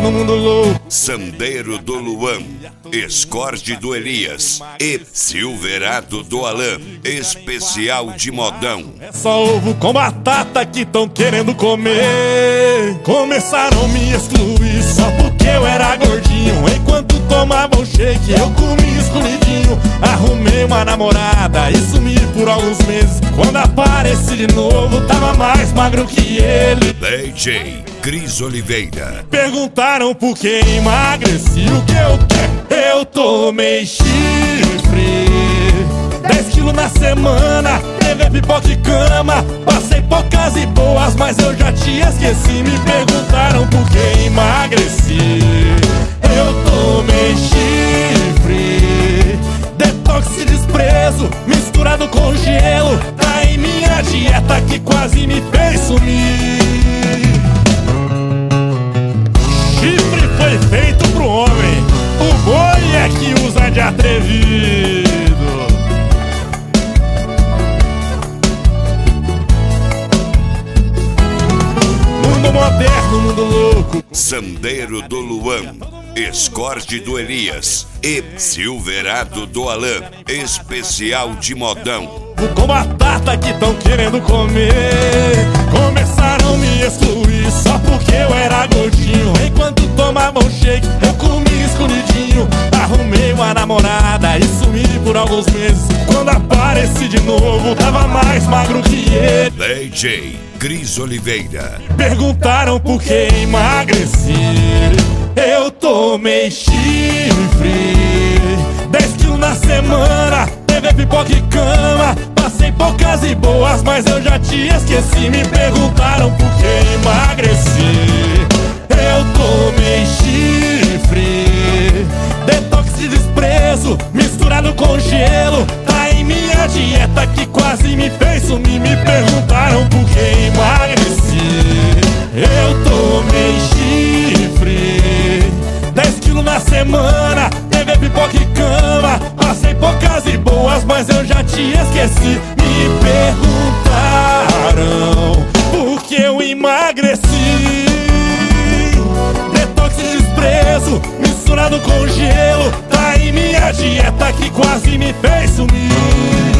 moderno, mundo louco. Sandeiro do Luan, Escorde do Elias e Silverado do Alan, especial de modão. É só ovo com batata que tão querendo comer. Começaram me excluir só porque eu era gordinho. Enquanto tomavam shake eu comia escondidinho. Arrumei uma namorada e sumi por alguns meses. Quando apareci de novo tava mais magro que ele. DJ Cris Oliveira. Perguntaram por que emagreci, o que eu quero? Eu tomei chifre, 10 quilos na semana, TV, pipoca e cama. Passei poucas e boas, mas eu já te esqueci. Me perguntaram por que emagreci. Eu tomei chifre, detox e desprezo misturado com gelo. Tá em minha dieta que quase me fez sumir. Chifre foi feito pro homem, o boi é que usa de atrevido. Mundo moderno, mundo louco. Sandeiro do Luan, Escorde do Elias e Silverado do Alan, especial de modão. Com batata que tão querendo comer. Começaram a me excluir só porque eu era gordinho. Enquanto tomavam shake eu comia escondidinho. Arrumei uma namorada e sumi por alguns meses. Quando apareci de novo tava mais magro que ele. DJ Cris Oliveira. Perguntaram por que emagreci. Eu tomei chifre, 10 quilos na semana, TV, pipoca e cama. Passei poucas e boas, mas eu já te esqueci. Me perguntaram por que emagreci. Eu tomei chifre, detox e desprezo misturado com gelo. Tá em minha dieta que quase me fez sumir. Me perguntaram por que emagreci. Eu tomei chifre, 10 quilos na semana, TV, pipoca e cama. Passei poucas e boas, mas eu já te esqueci. Me perguntaram por que eu emagreci. Detox e desprezo misturado com gelo. Tá em minha dieta que quase me fez sumir.